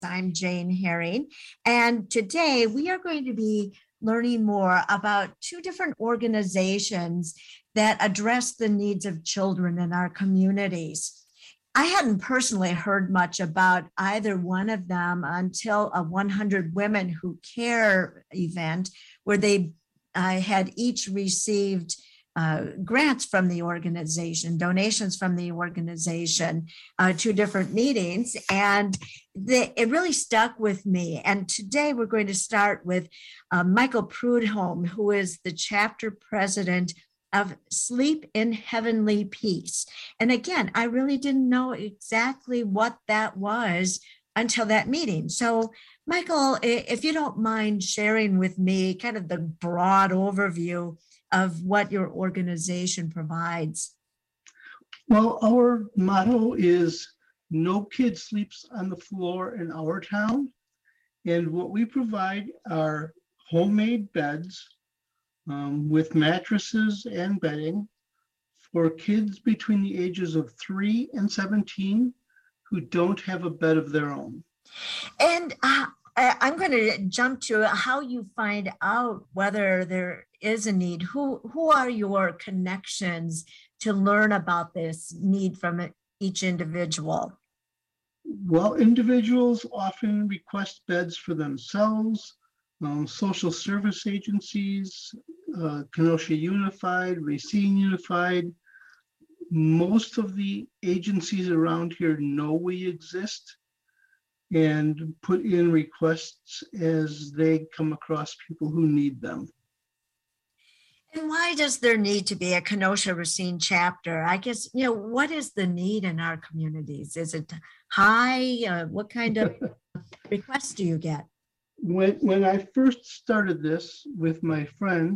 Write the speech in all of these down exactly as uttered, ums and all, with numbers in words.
I'm Jane Herring, and today we are going to be learning more about two different organizations that address the needs of children in our communities. I hadn't personally heard much about either one of them until a one hundred Women Who Care event where they uh, had each received uh, grants from the organization, donations from the organization, uh, two different meetings, and the, it really stuck with me. And today we're going to start with uh, Michael Prudhomme, who is the chapter president of Sleep in Heavenly Peace. And again, I really didn't know exactly what that was until that meeting. So, Michael, if you don't mind sharing with me kind of the broad overview of what your organization provides. Well, our motto is no kid sleeps on the floor in our town. And what we provide are homemade beds um, with mattresses and bedding for kids between the ages of three and seventeen who don't have a bed of their own. And uh, I'm going to jump to how you find out whether there is a need. Who, who are your connections to learn about this need from each individual? Well, individuals often request beds for themselves. Um, social service agencies, uh, Kenosha Unified, Racine Unified. Most of the agencies around here know we exist and put in requests as they come across people who need them. And why does there need to be a Kenosha Racine chapter? I guess, you know, what is the need in our communities? Is it high? Uh, what kind of requests do you get? When, when I first started this with my friend,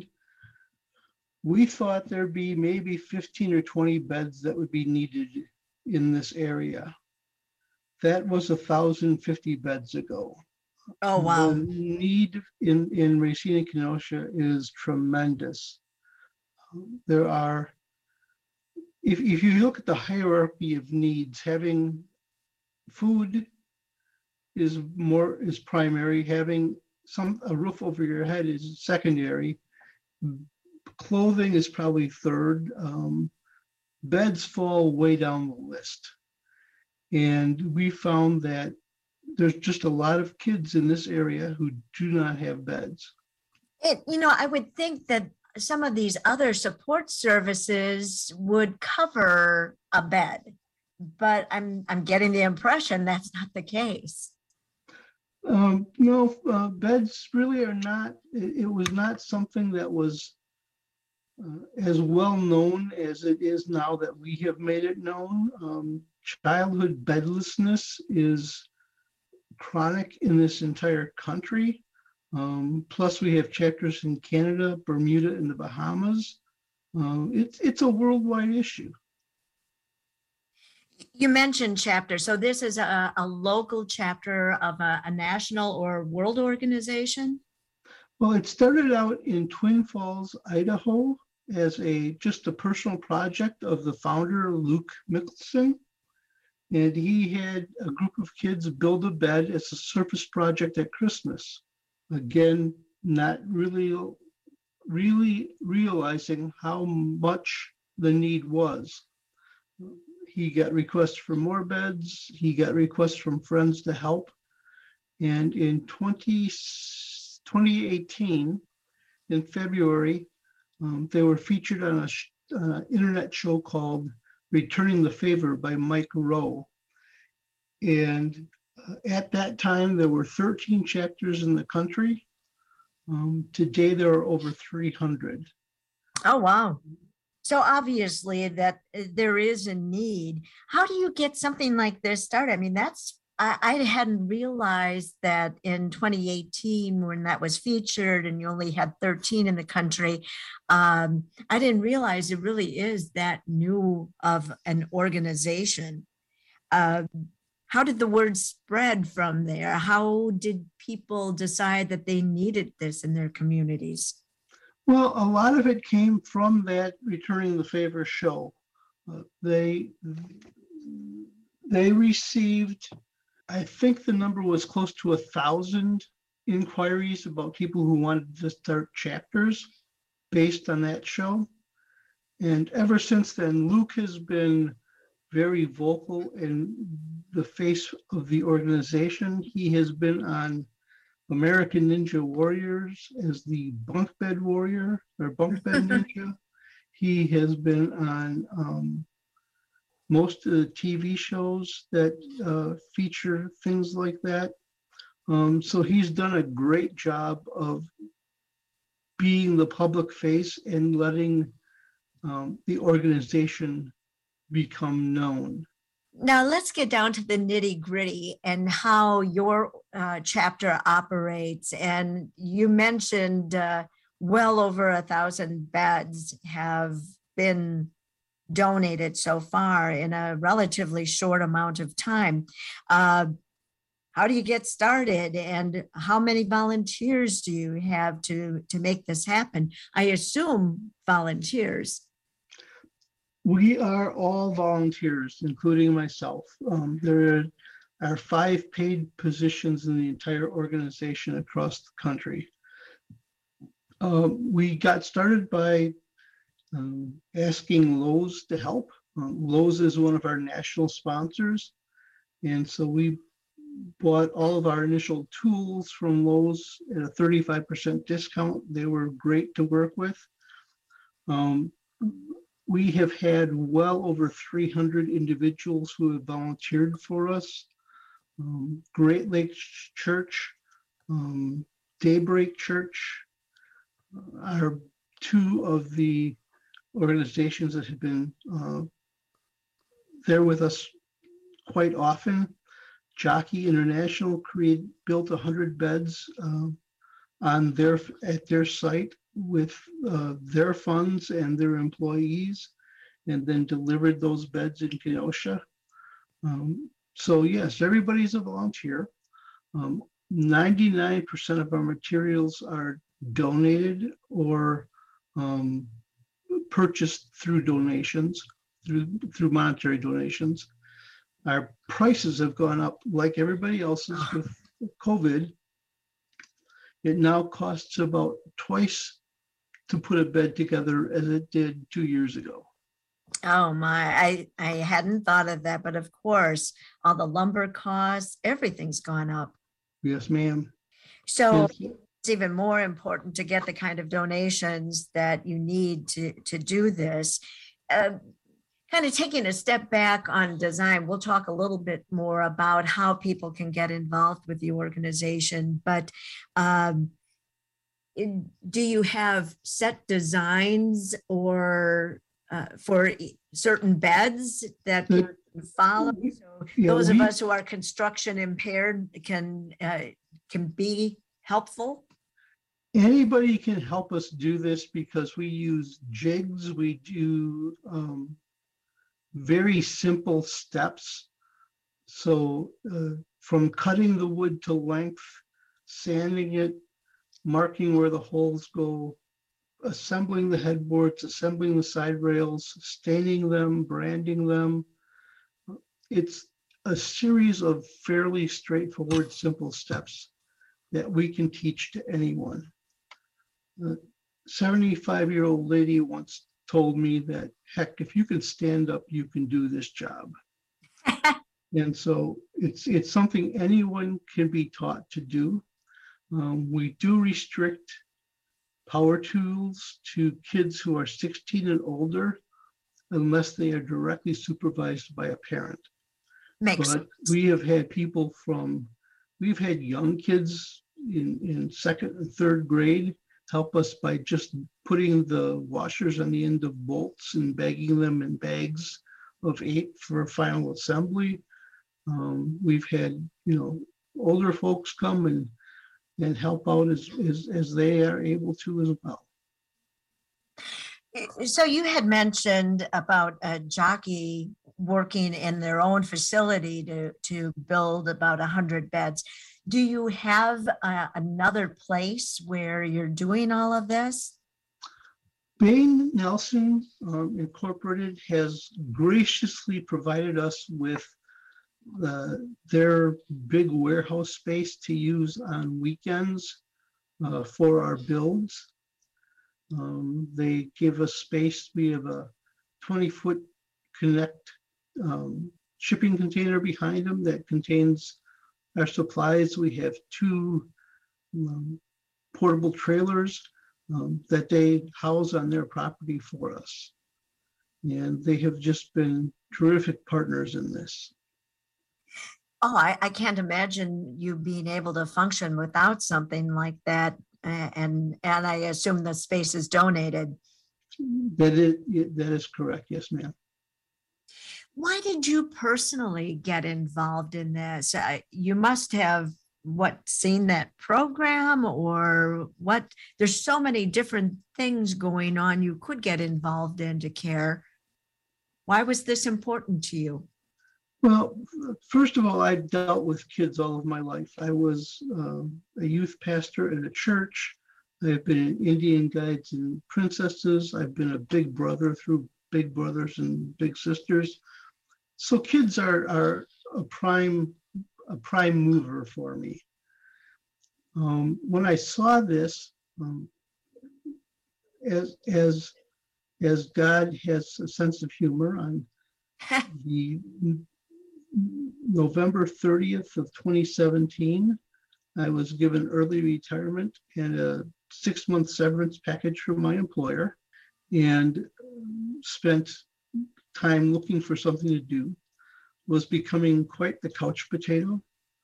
we thought there'd be maybe fifteen or twenty beds that would be needed in this area. That was one thousand fifty beds ago. Oh, wow. The need in, in Racine and Kenosha is tremendous. There are, if, if you look at the hierarchy of needs, having food is more is primary, having some a roof over your head is secondary, clothing is probably third, um, beds fall way down the list. And we found that there's just a lot of kids in this area who do not have beds. It, you know, I would think that some of these other support services would cover a bed, but I'm I'm getting the impression that's not the case. Um, no, uh, beds really are not, it, it was not something that was uh, as well known as it is now that we have made it known. Um, childhood bedlessness is chronic in this entire country. Um, plus we have chapters in Canada, Bermuda, and the Bahamas. Um, it's, it's a worldwide issue. You mentioned chapter. So this is a, a local chapter of a, a national or world organization? Well, it started out in Twin Falls, Idaho as a just a personal project of the founder, Luke Mickelson. And he had a group of kids build a bed as a surface project at Christmas. Again, not really, really realizing how much the need was. He got requests for more beds. He got requests from friends to help. And in twenty, twenty eighteen, in February, um, they were featured on an sh- uh, internet show called Returning the Favor by Mike Rowe. And uh, at that time, there were thirteen chapters in the country. Um, today, there are over three hundred. Oh, wow. So obviously that there is a need. How do you get something like this started? I mean, that's, I, I hadn't realized that in twenty eighteen, when that was featured and you only had thirteen in the country, um, I didn't realize it really is that new of an organization. Uh, how did the word spread from there? How did people decide that they needed this in their communities? Well, a lot of it came from that Returning the Favor show. Uh, they they received I think the number was close to a thousand inquiries about people who wanted to start chapters based on that show. And ever since then, Luke has been very vocal in the face of the organization. He has been on American Ninja Warriors as the bunk bed warrior or bunk bed ninja. He has been on um, most of the T V shows that uh, feature things like that. Um, so he's done a great job of being the public face and letting um, the organization become known. Now let's get down to the nitty gritty and how your uh, chapter operates. And you mentioned uh, well over a thousand beds have been donated so far in a relatively short amount of time. Uh, how do you get started, and how many volunteers do you have to, to make this happen? I assume volunteers. We are all volunteers, including myself. Um, there are five paid positions in the entire organization across the country. Uh, we got started by um, asking Lowe's to help. Um, Lowe's is one of our national sponsors. And so we bought all of our initial tools from Lowe's at a thirty-five percent discount. They were great to work with. Um, we have had well over three hundred individuals who have volunteered for us. Um, Great Lakes Church, um, Daybreak Church are two of the organizations that have been uh, there with us quite often. Jockey International create, built one hundred beds uh, on their at their site with uh, their funds and their employees, and then delivered those beds in Kenosha. Um, so yes, everybody's a volunteer. Um, ninety-nine percent of our materials are donated or um, purchased through donations, through through monetary donations. Our prices have gone up like everybody else's with COVID. It now costs about twice to put a bed together as it did two years ago. Oh my, I, I hadn't thought of that, but of course, all the lumber costs, everything's gone up. Yes, ma'am. So yes. It's even more important to get the kind of donations that you need to, to do this. Uh, kind of taking a step back on design, we'll talk a little bit more about how people can get involved with the organization, but um, in, do you have set designs or uh, for certain beds that people can follow? So yeah, those we, of us who are construction impaired can uh, can be helpful? Anybody can help us do this because we use jigs. We do um, very simple steps. So uh, from cutting the wood to length, sanding it, marking where the holes go, assembling the headboards, assembling the side rails, staining them, branding them. It's a series of fairly straightforward, simple steps that we can teach to anyone. A seventy-five-year-old lady once told me that, heck, if you can stand up, you can do this job. And so it's it's something anyone can be taught to do. Um, we do restrict power tools to kids who are sixteen and older, unless they are directly supervised by a parent. Makes but sense. We have had people from, we've had young kids in, in second and third grade help us by just putting the washers on the end of bolts and bagging them in bags of eight for final assembly. Um, we've had, you know, older folks come and and help out as, as, as they are able to as well. So you had mentioned about a Jockey working in their own facility to, to build about one hundred beds. Do you have uh, another place where you're doing all of this? Bain Nelson um, Incorporated has graciously provided us with uh, their big warehouse space to use on weekends uh, for our builds. Um, they give us space. We have a twenty foot connect um, shipping container behind them that contains our supplies. We have two um, portable trailers um, that they house on their property for us. And they have just been terrific partners in this. Oh, I, I can't imagine you being able to function without something like that. Uh, and and I assume the space is donated. That is that is correct. Yes, ma'am. Why did you personally get involved in this? Uh, you must have what seen that program or what? There's so many different things going on you could get involved in to care. Why was this important to you? Well, first of all, I've dealt with kids all of my life. I was uh, a youth pastor at a church. I've been in Indian Guides and Princesses. I've been a big brother through Big Brothers and Big Sisters. So kids are, are a prime a prime mover for me. Um, when I saw this, um, as as as God has a sense of humor, on the November thirtieth of twenty seventeen, I was given early retirement and a six-month severance package from my employer, and spent time looking for something to do. Was becoming quite the couch potato.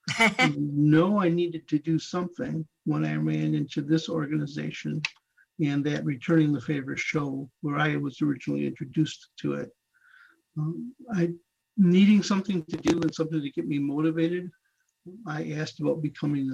No, I needed to do something when I ran into this organization and that Returning the Favor show where I was originally introduced to it. Um, I needing something to do and something to get me motivated. I asked about becoming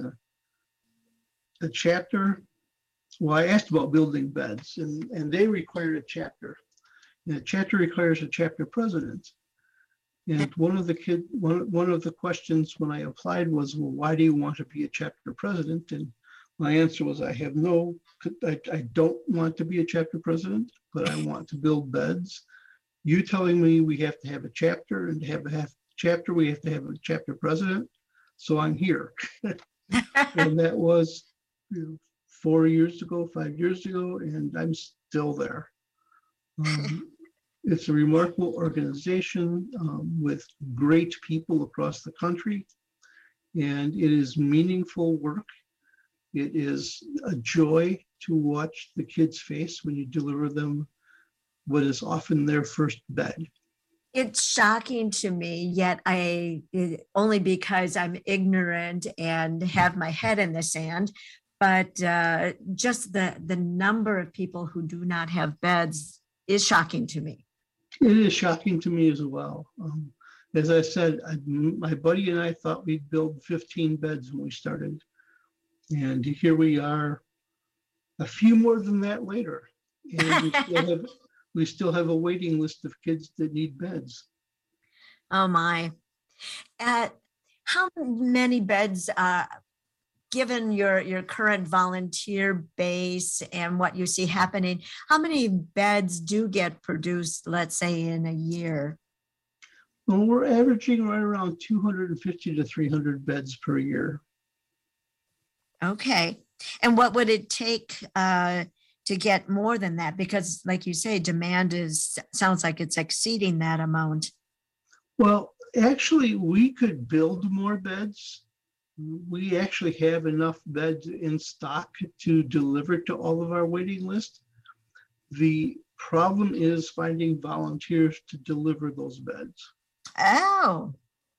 a, a chapter. Well, I asked about building beds, and, and they required a chapter. And a chapter requires a chapter president. And one of the kid, one, one of the questions when I applied was, well, why do you want to be a chapter president? And my answer was, I have no, I, I don't want to be a chapter president, but I want to build beds. You telling me we have to have a chapter, and to have a half chapter, we have to have a chapter president. So I'm here. And that was, you know, four years ago, five years ago, and I'm still there. Um, it's a remarkable organization um, with great people across the country, and it is meaningful work. It is a joy to watch the kids' face when you deliver them what is often their first bed. It's shocking to me, yet I, it, only because I'm ignorant and have my head in the sand, but uh, just the, the number of people who do not have beds is shocking to me. It is shocking to me as well. Um, as I said, I, my buddy and I thought we'd build fifteen beds when we started. And here we are a few more than that later. And we still have, we still have a waiting list of kids that need beds. Oh my. Uh, how many beds, uh, given your, your current volunteer base and what you see happening, how many beds do get produced, let's say, in a year? Well, we're averaging right around two hundred fifty to three hundred beds per year. Okay. And what would it take uh, to get more than that? Because like you say, demand is, sounds like it's exceeding that amount. Well, actually, we could build more beds. We actually have enough beds in stock to deliver to all of our waiting list. The problem is finding volunteers to deliver those beds. Oh.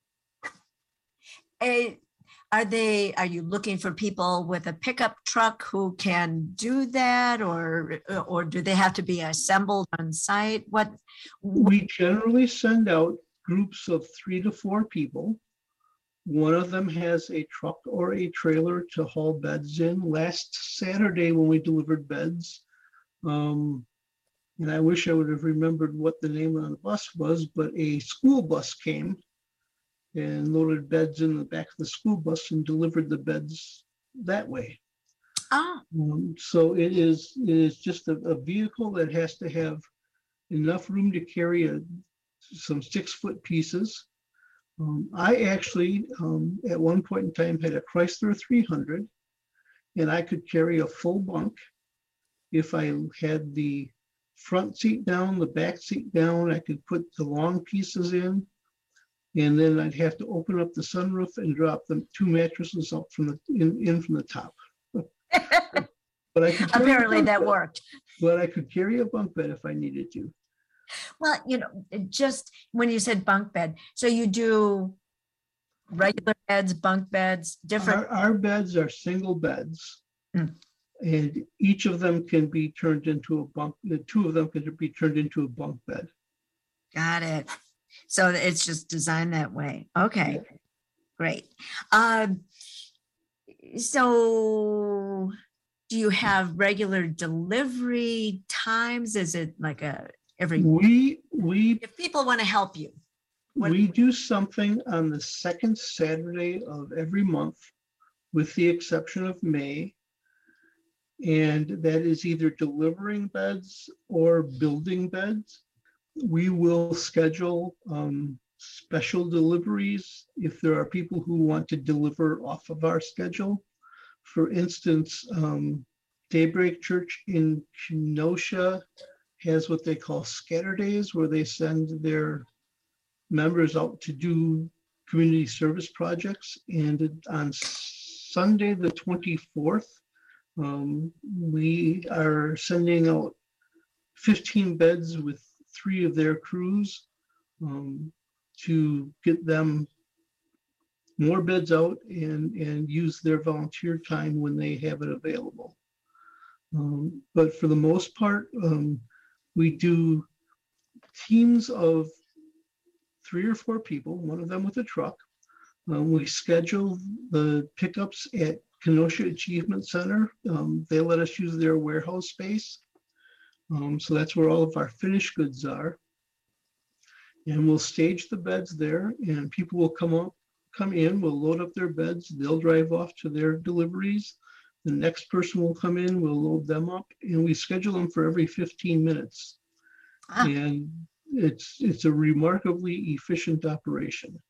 Uh, are they, are you looking for people with a pickup truck who can do that, or or do they have to be assembled on site? What? We generally send out groups of three to four people. One of them has a truck or a trailer to haul beds in. Last Saturday when we delivered beds, um, and I wish I would have remembered what the name of the bus was, but a school bus came and loaded beds in the back of the school bus and delivered the beds that way. Oh. Um, so it is, it is just a, a vehicle that has to have enough room to carry a, some six foot pieces. Um, I actually, um, at one point in time, had a Chrysler three hundred, and I could carry a full bunk if I had the front seat down, the back seat down. I could put the long pieces in, and then I'd have to open up the sunroof and drop the two mattresses up from the in, in from the top. But I could carry a Apparently bunk that bed. worked. But I could carry a bunk bed if I needed to. Well, you know, it just when you said bunk bed, so you do regular beds, bunk beds, different. Our, our beds are single beds, Mm. and each of them can be turned into a bunk. The two of them can be turned into a bunk bed. Got it. So it's just designed that way. Okay, Yeah. great. Um, so do you have regular delivery times? Is it like a every, We we if people want to help you? What- we do something on the second Saturday of every month, with the exception of May. And that is either delivering beds or building beds. We will schedule um, special deliveries if there are people who want to deliver off of our schedule. For instance, um, Daybreak Church in Kenosha has what they call scatter days, where they send their members out to do community service projects. And on Sunday, the twenty-fourth, um, we are sending out fifteen beds with three of their crews um, to get them more beds out and, and use their volunteer time when they have it available. Um, but for the most part, um, we do teams of three or four people, one of them with a truck. Um, we schedule the pickups at Kenosha Achievement Center. Um, they let us use their warehouse space. Um, so that's where all of our finished goods are. And we'll stage the beds there, and people will come up, come in, we'll load up their beds, they'll drive off to their deliveries. The next person will come in, we'll load them up, and we schedule them for every fifteen minutes. Ah. And it's it's a remarkably efficient operation.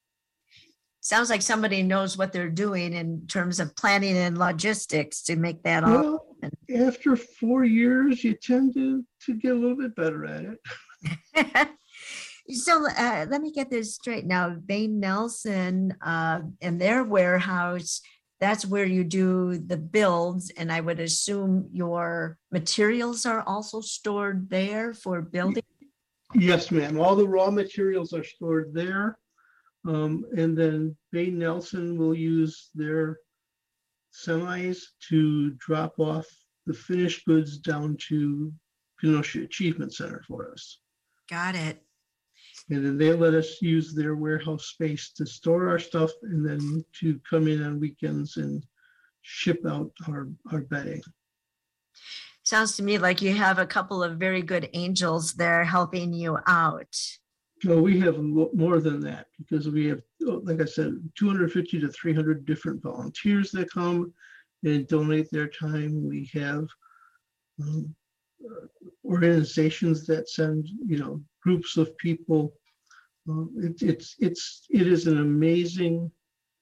Sounds like somebody knows what they're doing in terms of planning and logistics to make that all. Well, after four years, you tend to, to get a little bit better at it. So uh, let me get this straight now. Bain Nelson uh, and their warehouse, that's where you do the builds. And I would assume your materials are also stored there for building. Yes, ma'am. All the raw materials are stored there. Um, and then Bain Nelson will use their semis to drop off the finished goods down to Kenosha Achievement Center for us. Got it. And then they let us use their warehouse space to store our stuff and then to come in on weekends and ship out our, our bedding. Sounds to me like you have a couple of very good angels there helping you out. So we have more than that, because we have, like I said, two hundred fifty to three hundred different volunteers that come and donate their time. We have um, organizations that send, you know, groups of people. Um, it, it's it's it is an amazing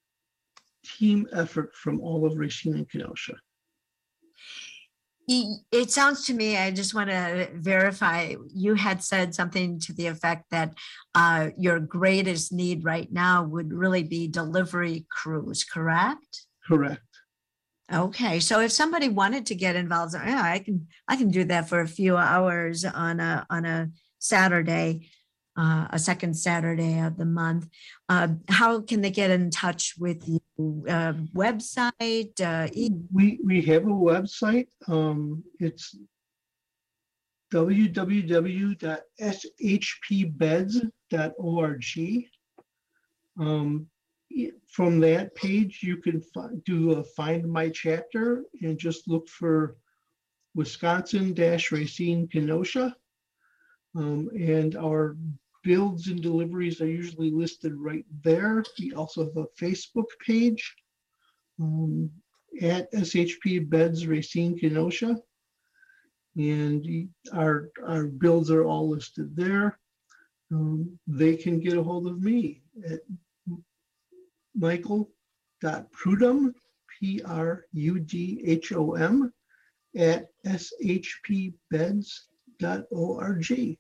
team effort from all of Racine and Kenosha. It sounds to me, I just want to verify, you had said something to the effect that uh, your greatest need right now would really be delivery crews, correct? Correct. Okay, so if somebody wanted to get involved, yeah, I can I can do that for a few hours on a on a Saturday, uh, a second Saturday of the month. Uh, how can they get in touch with you? Uh, website? Uh, e- We we have a website. Um, it's w w w dot s h p beds dot org. Um, from that page, you can fi- do a find my chapter and just look for Wisconsin-Racine Kenosha. Um, and our builds and deliveries are usually listed right there. We also have a Facebook page um, at S H P Beds Racine Kenosha. And our, our builds are all listed there. Um, they can get a hold of me at michael.prudhom, P R U D H O M, at s h p beds dot org.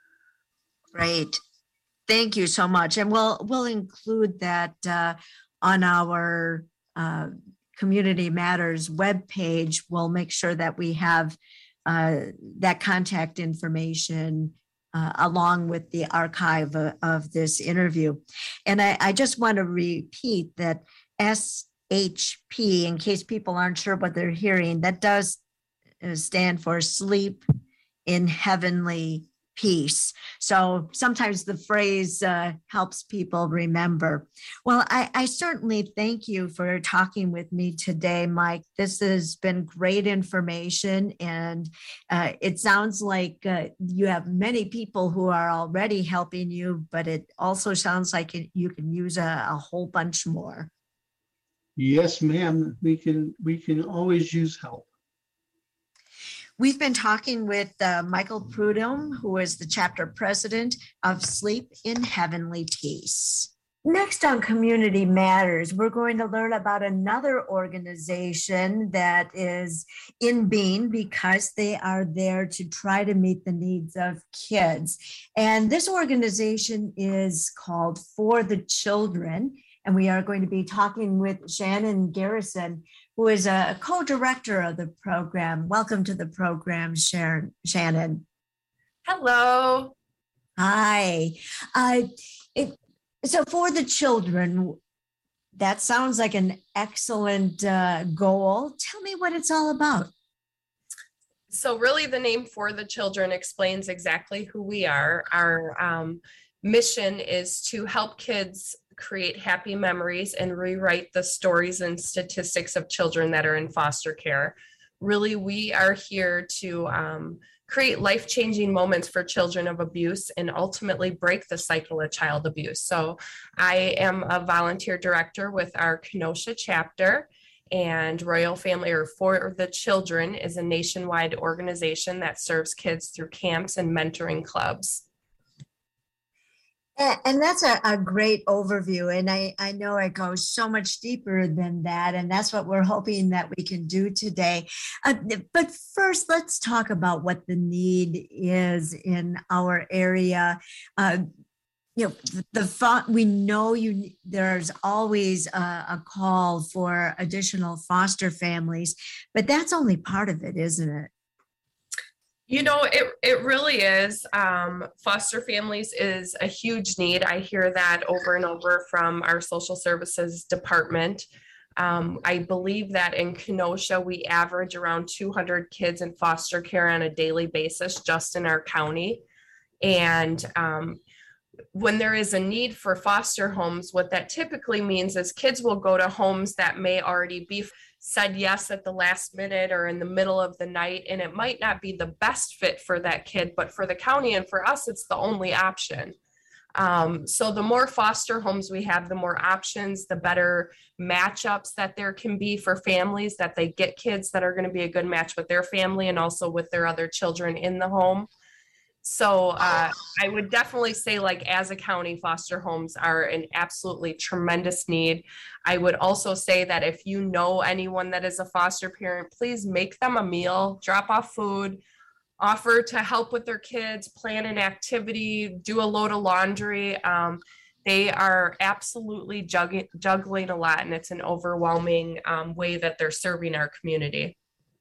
Great. Thank you so much. And we'll we'll include that uh, on our uh, Community Matters webpage. We'll make sure that we have uh, that contact information uh, along with the archive of, of this interview. And I, I just want to repeat that S H P, in case people aren't sure what they're hearing, that does stand for Sleep in Heavenly Peace. So sometimes the phrase uh, helps people remember. Well, I, I certainly thank you for talking with me today, Mike. This has been great information, and uh, it sounds like uh, you have many people who are already helping you, but it also sounds like it, you can use a, a whole bunch more. Yes, ma'am. We can we can always use help. We've been talking with uh, Michael Prudhom, who is the chapter president of Sleep in Heavenly Peace. Next on Community Matters, we're going to learn about another organization that is in being because they are there to try to meet the needs of kids. And this organization is called For the Children. And we are going to be talking with Shannon Garrison, who is a co-director of the program. Welcome to the program, Sharon, Shannon. Hello. Hi. Uh, it, so For the Children, that sounds like an excellent uh, goal. Tell me what it's all about. So really the name For the Children explains exactly who we are. Our um, mission is to help kids create happy memories and rewrite the stories and statistics of children that are in foster care. Really, we are here to um, create life-changing moments for children of abuse and ultimately break the cycle of child abuse. So I am a volunteer director with our Kenosha chapter, and Royal Family, or For the Children, is a nationwide organization that serves kids through camps and mentoring clubs. And that's a, a great overview. And I, I know it goes so much deeper than that. And that's what we're hoping that we can do today. Uh, but first, let's talk about what the need is in our area. Uh, you know, the, the we know you there's always a, a call for additional foster families, but that's only part of it, isn't it? You know, it, it really is. Um, foster families is a huge need. I hear that over and over from our social services department. Um, I believe that in Kenosha, we average around two hundred kids in foster care on a daily basis just in our county. And um, when there is a need for foster homes, what that typically means is kids will go to homes that may already be said yes at the last minute or in the middle of the night, and it might not be the best fit for that kid, but for the county and for us, it's the only option. Um, so the more foster homes we have, the more options, the better matchups that there can be for families, that they get kids that are going to be a good match with their family and also with their other children in the home. So uh, I would definitely say, like, as a county, foster homes are an absolutely tremendous need. I would also say that if you know anyone that is a foster parent, please make them a meal, drop off food, offer to help with their kids, plan an activity, do a load of laundry. Um, they are absolutely juggling, juggling a lot, and it's an overwhelming um, way that they're serving our community.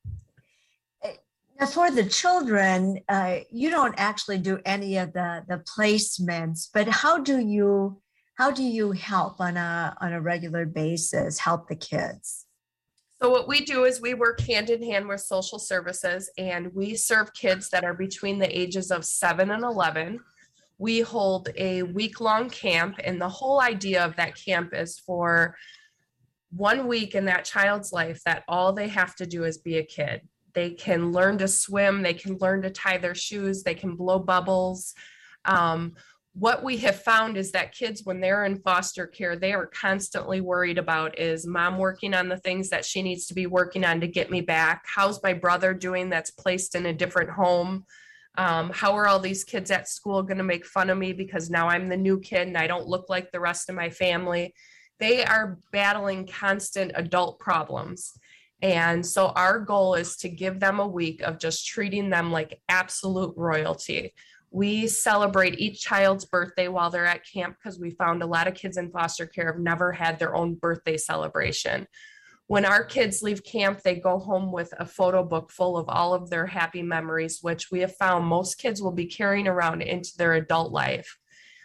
Now, For the Children, uh, you don't actually do any of the, the placements, but how do you how do you help on a on a regular basis, help the kids? So what we do is we work hand in hand with social services, and we serve kids that are between the ages of seven and eleven. We hold a week-long camp, and the whole idea of that camp is for one week in that child's life that all they have to do is be a kid. They can learn to swim, they can learn to tie their shoes, they can blow bubbles. Um, what we have found is that kids, when they're in foster care, they are constantly worried about, is mom working on the things that she needs to be working on to get me back? How's my brother doing that's placed in a different home? Um, how are all these kids at school going to make fun of me because now I'm the new kid and I don't look like the rest of my family? They are battling constant adult problems. And so our goal is to give them a week of just treating them like absolute royalty. We celebrate each child's birthday while they're at camp because we found a lot of kids in foster care have never had their own birthday celebration. When our kids leave camp, they go home with a photo book full of all of their happy memories, which we have found most kids will be carrying around into their adult life.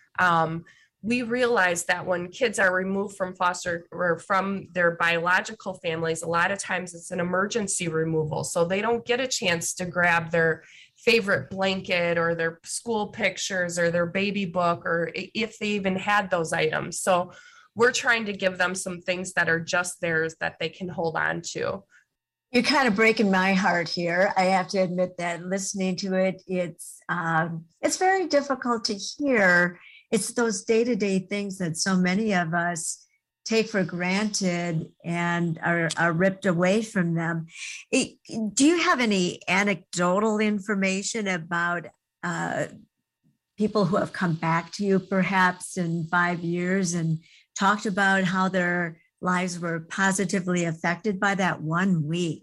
Um, we realize that when kids are removed from foster or from their biological families, a lot of times it's an emergency removal. So they don't get a chance to grab their favorite blanket or their school pictures or their baby book, or if they even had those items. So we're trying to give them some things that are just theirs that they can hold on to. You're kind of breaking my heart here. I have to admit that listening to it, it's um, it's very difficult to hear. It's those day-to-day things that so many of us take for granted and are, are ripped away from them. It, do you have any anecdotal information about uh, people who have come back to you perhaps in five years and talked about how their lives were positively affected by that one week?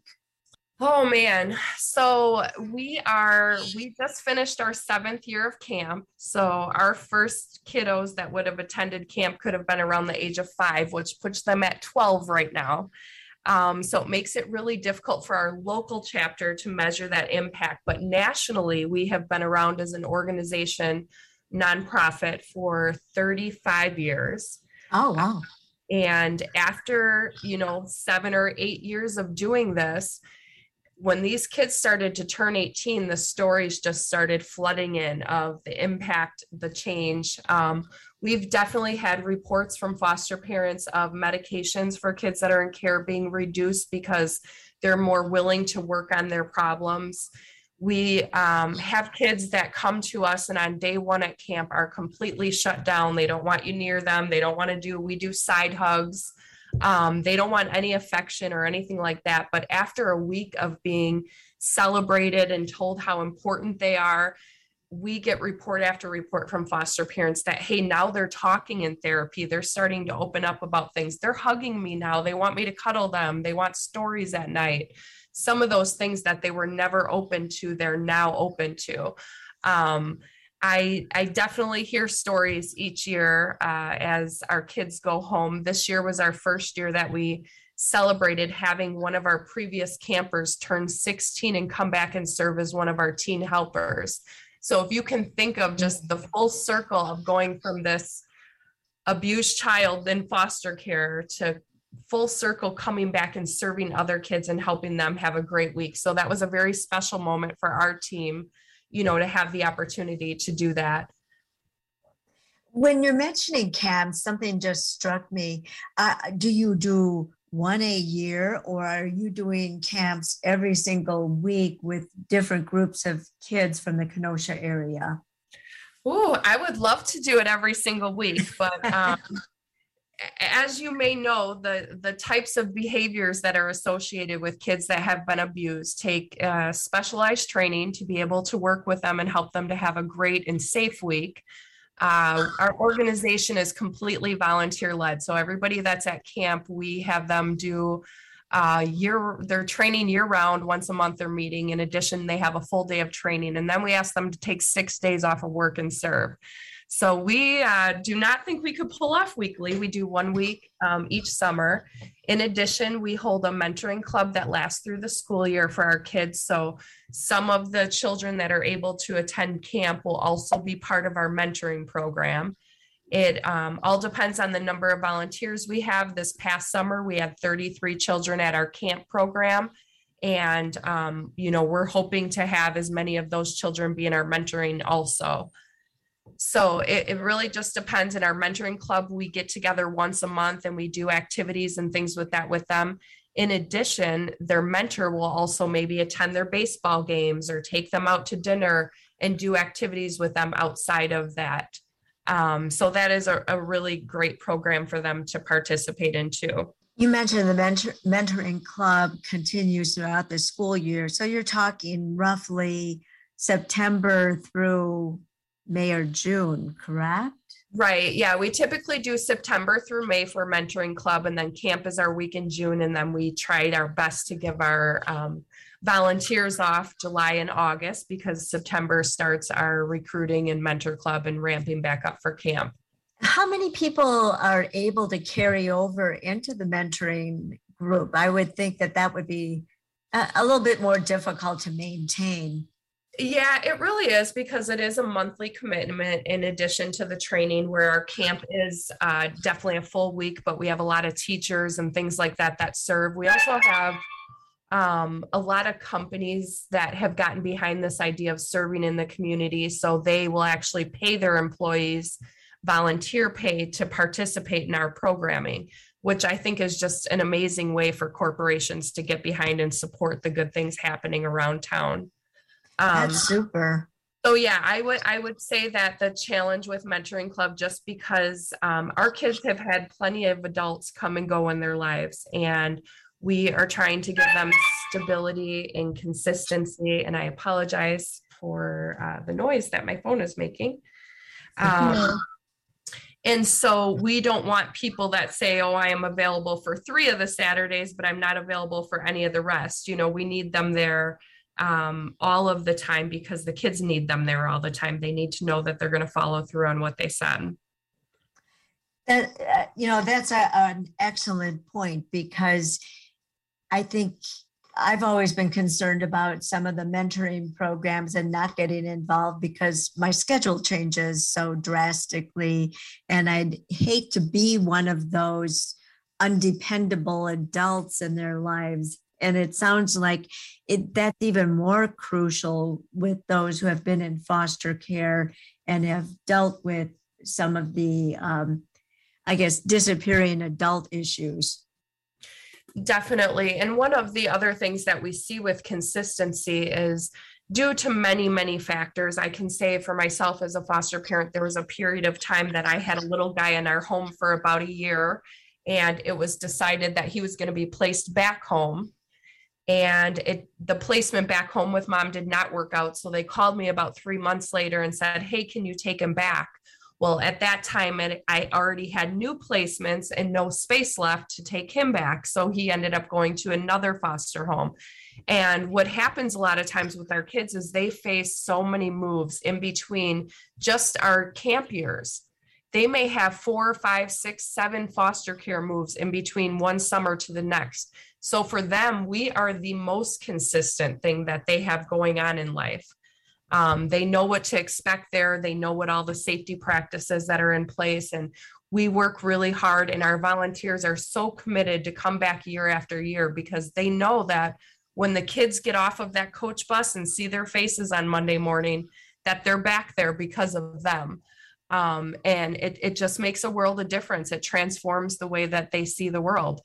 Oh man. So we are, we just finished our seventh year of camp. So our first kiddos that would have attended camp could have been around the age of five, which puts them at twelve right now. Um, so it makes it really difficult for our local chapter to measure that impact. But nationally, we have been around as an organization, nonprofit, for thirty-five years. Oh, wow. And after, you know, seven or eight years of doing this, when these kids started to turn eighteen, the stories just started flooding in of the impact, the change. Um, we've definitely had reports from foster parents of medications for kids that are in care being reduced because they're more willing to work on their problems. We um, have kids that come to us and on day one at camp are completely shut down. They don't want you near them. They don't want to do, we do side hugs. Um, they don't want any affection or anything like that. But after a week of being celebrated and told how important they are, we get report after report from foster parents that, hey, now they're talking in therapy. They're starting to open up about things. They're hugging me now. They want me to cuddle them. They want stories at night. Some of those things that they were never open to, they're now open to. Um, I, I definitely hear stories each year uh, as our kids go home. This year was our first year that we celebrated having one of our previous campers turn sixteen and come back and serve as one of our teen helpers. So if you can think of just the full circle of going from this abused child in foster care to full circle coming back and serving other kids and helping them have a great week. So that was a very special moment for our team, you know, to have the opportunity to do that. When you're mentioning camps, something just struck me. Uh, do you do one a year, or are you doing camps every single week with different groups of kids from the Kenosha area? Oh, I would love to do it every single week, but um, as you may know, the, the types of behaviors that are associated with kids that have been abused take uh, specialized training to be able to work with them and help them to have a great and safe week. Uh, our organization is completely volunteer led. So everybody that's at camp, we have them do uh, year, they're training year round. Once a month they're meeting. In addition, they have a full day of training, and then we ask them to take six days off of work and serve. So we uh, do not think we could pull off weekly. We do one week um, each summer. In addition, we hold a mentoring club that lasts through the school year for our kids. So some of the children that are able to attend camp will also be part of our mentoring program. It um, all depends on the number of volunteers we have. This past summer, we had thirty-three children at our camp program. And, um, you know, we're hoping to have as many of those children be in our mentoring also. So it, it really just depends. In our mentoring club, we get together once a month and we do activities and things with that with them. In addition, their mentor will also maybe attend their baseball games or take them out to dinner and do activities with them outside of that. Um, so that is a, a really great program for them to participate in too. You mentioned the mentor, mentoring club continues throughout the school year. So you're talking roughly September through May or June, correct? Right. Yeah. We typically do September through May for mentoring club, and then camp is our week in June. And then we tried our best to give our um, volunteers off July and August, because September starts our recruiting and mentor club and ramping back up for camp. How many people are able to carry over into the mentoring group? I would think that that would be a, a little bit more difficult to maintain. Yeah, it really is, because it is a monthly commitment in addition to the training, where our camp is uh, definitely a full week, but we have a lot of teachers and things like that that serve. We also have um, a lot of companies that have gotten behind this idea of serving in the community. So they will actually pay their employees volunteer pay to participate in our programming, which I think is just an amazing way for corporations to get behind and support the good things happening around town. Um, That's super. So yeah, I would I would say that the challenge with Mentoring Club, just because um, our kids have had plenty of adults come and go in their lives, and we are trying to give them stability and consistency. And I apologize for uh, the noise that my phone is making. Um, And so we don't want people that say, oh, I am available for three of the Saturdays, but I'm not available for any of the rest. You know, we need them there um, all of the time, because the kids need them there all the time. They need to know that they're going to follow through on what they said. That, uh, you know, that's a, an excellent point, because I think I've always been concerned about some of the mentoring programs and not getting involved because my schedule changes so drastically. And I'd hate to be one of those undependable adults in their lives. And it sounds like it that's even more crucial with those who have been in foster care and have dealt with some of the, um, I guess, disappearing adult issues. Definitely. And one of the other things that we see with consistency is due to many, many factors. I can say for myself as a foster parent, there was a period of time that I had a little guy in our home for about a year, and it was decided that he was going to be placed back home. And it, the placement back home with mom did not work out. So they called me about three months later and said, hey, can you take him back? Well, at that time, I already had new placements and no space left to take him back. So he ended up going to another foster home. And what happens a lot of times with our kids is they face so many moves in between just our camp years. They may have four, five, six, seven foster care moves in between one summer to the next. So for them, we are the most consistent thing that they have going on in life. Um, they know what to expect there. They know what all the safety practices that are in place. And we work really hard, and our volunteers are so committed to come back year after year, because they know that when the kids get off of that coach bus and see their faces on Monday morning, that they're back there because of them. Um, and it, it just makes a world of difference. It transforms the way that they see the world.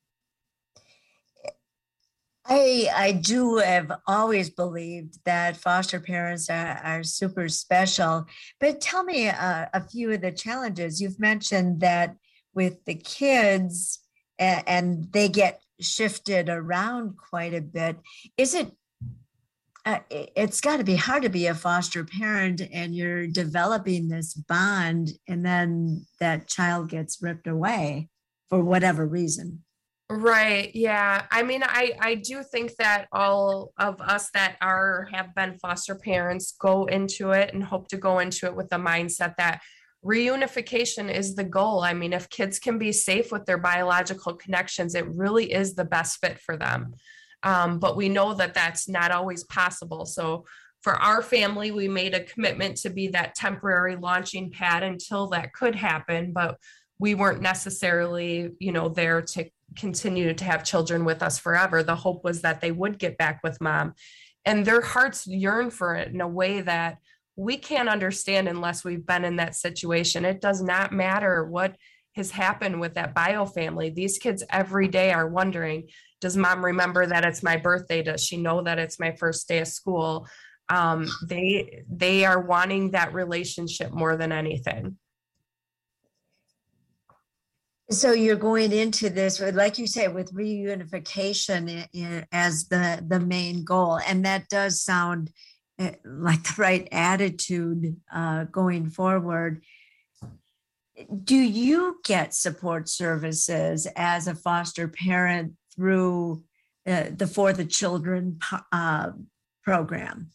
I, I do have always believed that foster parents are, are super special, but tell me uh, a few of the challenges. You've mentioned that with the kids and, and they get shifted around quite a bit. Is it, uh, it's got to be hard to be a foster parent and you're developing this bond and then that child gets ripped away for whatever reason. Right. Yeah. I mean, I, I do think that all of us that are have been foster parents go into it and hope to go into it with the mindset that reunification is the goal. I mean, if kids can be safe with their biological connections, it really is the best fit for them. Um, but we know that that's not always possible. So for our family, we made a commitment to be that temporary launching pad until that could happen. But we weren't necessarily, you know, there to continue to have children with us forever. The hope was that they would get back with mom, and their hearts yearn for it in a way that we can't understand unless we've been in that situation. It does not matter what has happened with that bio family. These kids every day are wondering, does mom remember that it's my birthday? Does she know that it's my first day of school? Um, they, they are wanting that relationship more than anything. So you're going into this, like you say, with reunification as the, the main goal. And that does sound uh, like the right attitude uh, going forward. Do you get support services as a foster parent through uh, the For the Children uh, program?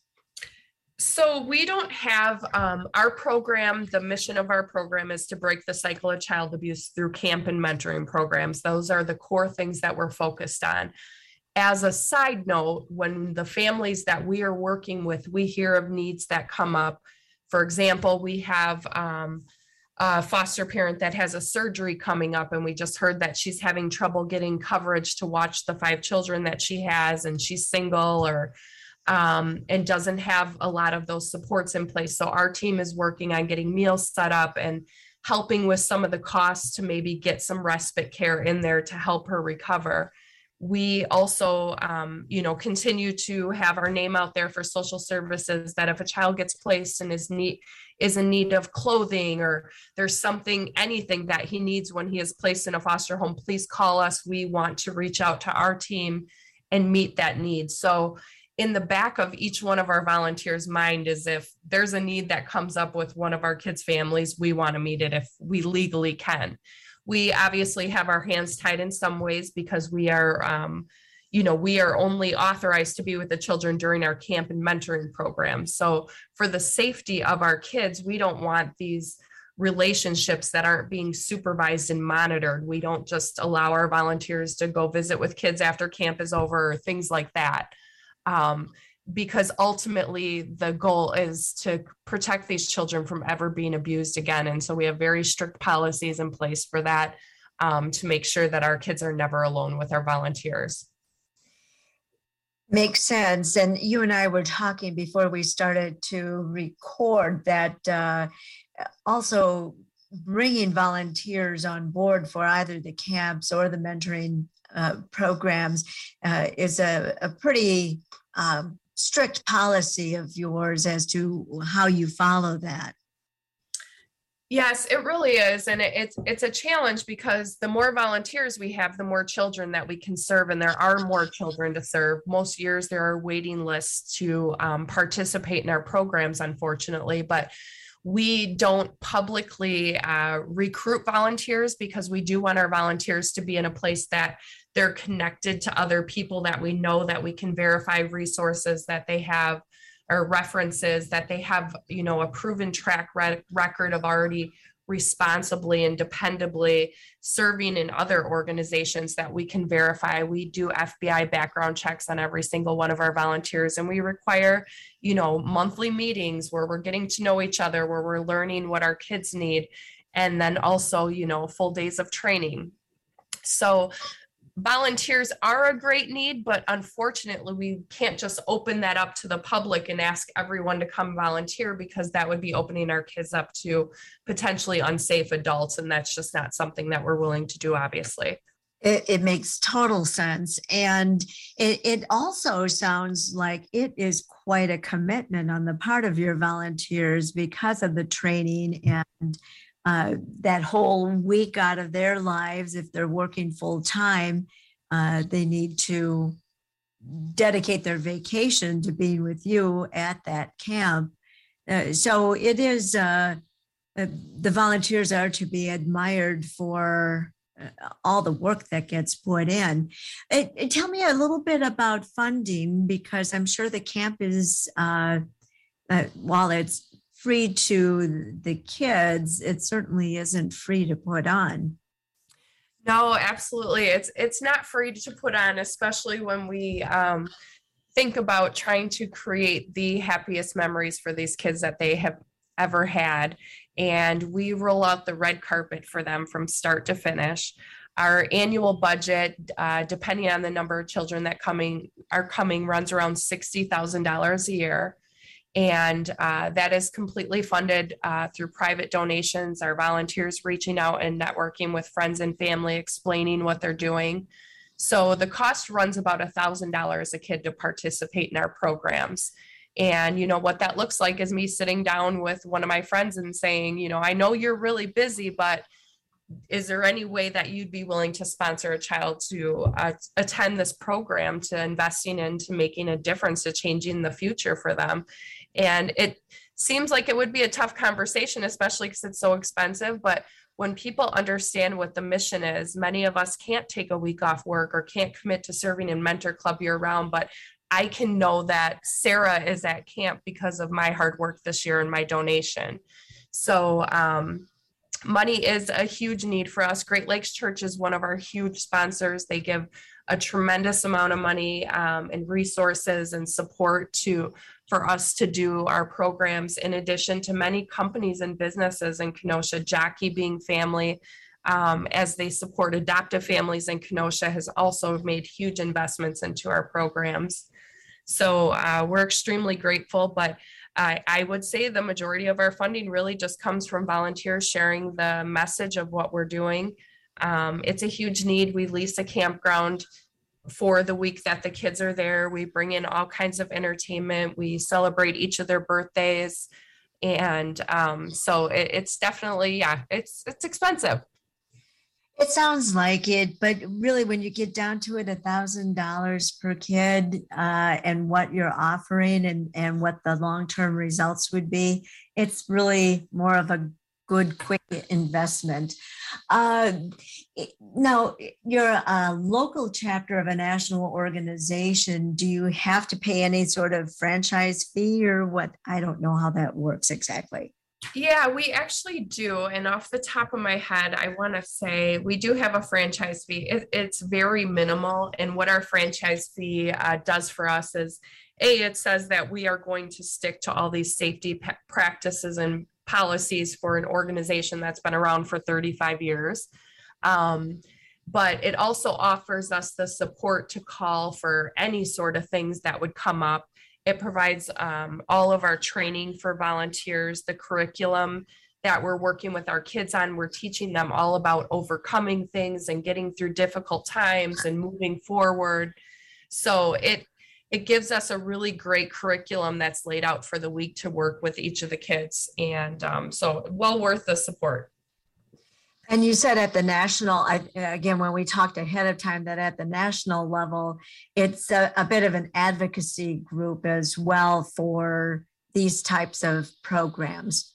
So we don't have um, our program. The mission of our program is to break the cycle of child abuse through camp and mentoring programs. Those are the core things that we're focused on. As a side note, when the families that we are working with, we hear of needs that come up. For example, we have um, a foster parent that has a surgery coming up, and we just heard that she's having trouble getting coverage to watch the five children that she has, and she's single or um, and doesn't have a lot of those supports in place. So our team is working on getting meals set up and helping with some of the costs to maybe get some respite care in there to help her recover. We also, um, you know, continue to have our name out there for social services, that if a child gets placed and is need, is in need of clothing, or there's something, anything that he needs when he is placed in a foster home, please call us. We want to reach out to our team and meet that need. So in the back of each one of our volunteers' mind is, if there's a need that comes up with one of our kids' families, we want to meet it if we legally can. We obviously have our hands tied in some ways because we are, um, you know, we are only authorized to be with the children during our camp and mentoring program. So for the safety of our kids, we don't want these relationships that aren't being supervised and monitored. We don't just allow our volunteers to go visit with kids after camp is over or things like that. Um, because ultimately the goal is to protect these children from ever being abused again. And so we have very strict policies in place for that, um, to make sure that our kids are never alone with our volunteers. Makes sense. And you and I were talking before we started to record that uh, also bringing volunteers on board for either the camps or the mentoring uh, programs uh, is a, a pretty um, strict policy of yours as to how you follow that. Yes, it really is. And it, it's it's a challenge because the more volunteers we have, the more children that we can serve. And there are more children to serve. Most years there are waiting lists to um, participate in our programs, unfortunately. But we don't publicly uh, recruit volunteers because we do want our volunteers to be in a place that they're connected to other people that we know, that we can verify resources that they have, or references that they have, you know, a proven track re- record of already responsibly and dependably serving in other organizations that we can verify. We do F B I background checks on every single one of our volunteers, and we require, you know, monthly meetings where we're getting to know each other, where we're learning what our kids need, and then also, you know, full days of training. So volunteers are a great need, but unfortunately, we can't just open that up to the public and ask everyone to come volunteer, because that would be opening our kids up to potentially unsafe adults. And that's just not something that we're willing to do, obviously. It, it makes total sense. And it, it also sounds like it is quite a commitment on the part of your volunteers because of the training and Uh, that whole week out of their lives. If they're working full time, uh, they need to dedicate their vacation to being with you at that camp. Uh, so it is, uh, uh, the volunteers are to be admired for uh, all the work that gets put in. It, it, tell me a little bit about funding, because I'm sure the camp is, uh, uh, while it's free to the kids, it certainly isn't free to put on. No, absolutely. It's it's not free to put on, especially when we um, think about trying to create the happiest memories for these kids that they have ever had. And we roll out the red carpet for them from start to finish. Our annual budget, uh, depending on the number of children that coming are coming, runs around sixty thousand dollars a year. And uh, that is completely funded uh, through private donations, our volunteers reaching out and networking with friends and family, explaining what they're doing. So the cost runs about one thousand dollars a kid to participate in our programs. And, you know, what that looks like is me sitting down with one of my friends and saying, you know, I know you're really busy, but is there any way that you'd be willing to sponsor a child to uh, attend this program, to investing into making a difference, to changing the future for them? And it seems like it would be a tough conversation, especially because it's so expensive. But when people understand what the mission is, many of us can't take a week off work or can't commit to serving in Mentor Club year round, but I can know that Sarah is at camp because of my hard work this year and my donation. So um, money is a huge need for us. Great Lakes Church is one of our huge sponsors. They give a tremendous amount of money um, and resources and support to for us to do our programs, in addition to many companies and businesses in Kenosha. Jackie Being Family, um, as they support adoptive families in Kenosha, has also made huge investments into our programs. So uh, we're extremely grateful, but I, I would say the majority of our funding really just comes from volunteers sharing the message of what we're doing. Um, it's a huge need. We lease a campground for the week that the kids are there. We bring in all kinds of entertainment. We celebrate each of their birthdays. And um, so it, it's definitely, yeah, it's it's expensive. It sounds like it, but really when you get down to it, a thousand dollars per kid uh, and what you're offering and, and what the long-term results would be, it's really more of a good, quick investment. Uh, now, you're a local chapter of a national organization. Do you have to pay any sort of franchise fee or what? I don't know how that works exactly. Yeah, we actually do. And off the top of my head, I want to say we do have a franchise fee. It, it's very minimal. And what our franchise fee uh, does for us is, A, it says that we are going to stick to all these safety p- practices and policies for an organization that's been around for thirty-five years. Um, but it also offers us the support to call for any sort of things that would come up. It provides um, all of our training for volunteers, the curriculum that we're working with our kids on. We're teaching them all about overcoming things and getting through difficult times and moving forward. So it it gives us a really great curriculum that's laid out for the week to work with each of the kids. And um, so well worth the support. And you said at the national, I, again, when we talked ahead of time, that at the national level, it's a, a bit of an advocacy group as well for these types of programs.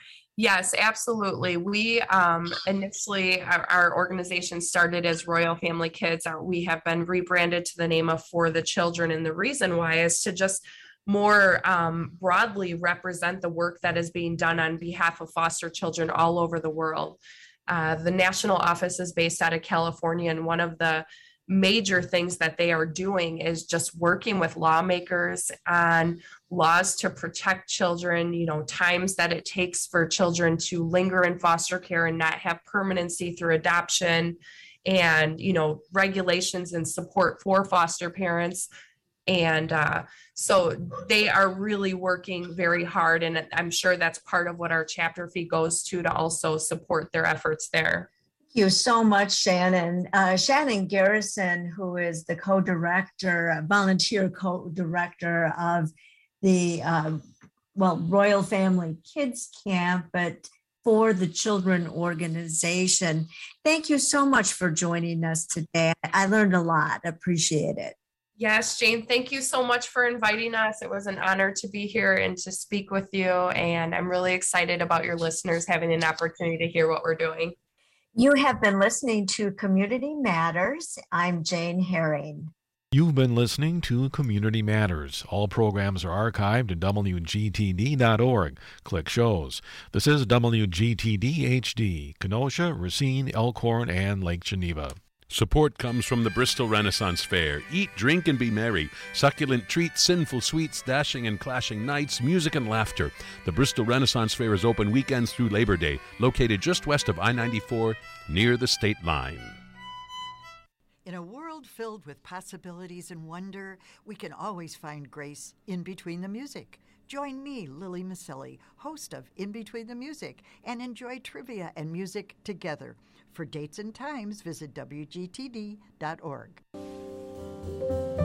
Yes, absolutely. We um, initially, our, our organization started as Royal Family Kids. Our, we have been rebranded to the name of For the Children. And the reason why is to just more um, broadly represent the work that is being done on behalf of foster children all over the world. Uh, the national office is based out of California, and one of the major things that they are doing is just working with lawmakers on laws to protect children, you know, times that it takes for children to linger in foster care and not have permanency through adoption, and, you know, regulations and support for foster parents. And uh, so they are really working very hard. And I'm sure that's part of what our chapter fee goes to, to also support their efforts there. Thank you so much, Shannon. Uh, Shannon Garrison, who is the co-director, volunteer co-director of the, uh, well, Royal Family Kids Camp, but For the Children organization. Thank you so much for joining us today. I learned a lot. Appreciate it. Yes, Jane, thank you so much for inviting us. It was an honor to be here and to speak with you. And I'm really excited about your listeners having an opportunity to hear what we're doing. You have been listening to Community Matters. I'm Jane Herring. You've been listening to Community Matters. All programs are archived at W G T D dot org. Click shows. This is W G T D H D, Kenosha, Racine, Elkhorn, and Lake Geneva. Support comes from the Bristol Renaissance Fair. Eat, drink, and be merry. Succulent treats, sinful sweets, dashing and clashing nights, music and laughter. The Bristol Renaissance Fair is open weekends through Labor Day, located just west of I ninety-four, near the state line. In a world filled with possibilities and wonder, we can always find grace in between the music. Join me, Lily Maselli, host of In Between the Music, and enjoy trivia and music together. For dates and times, visit W G T D dot org.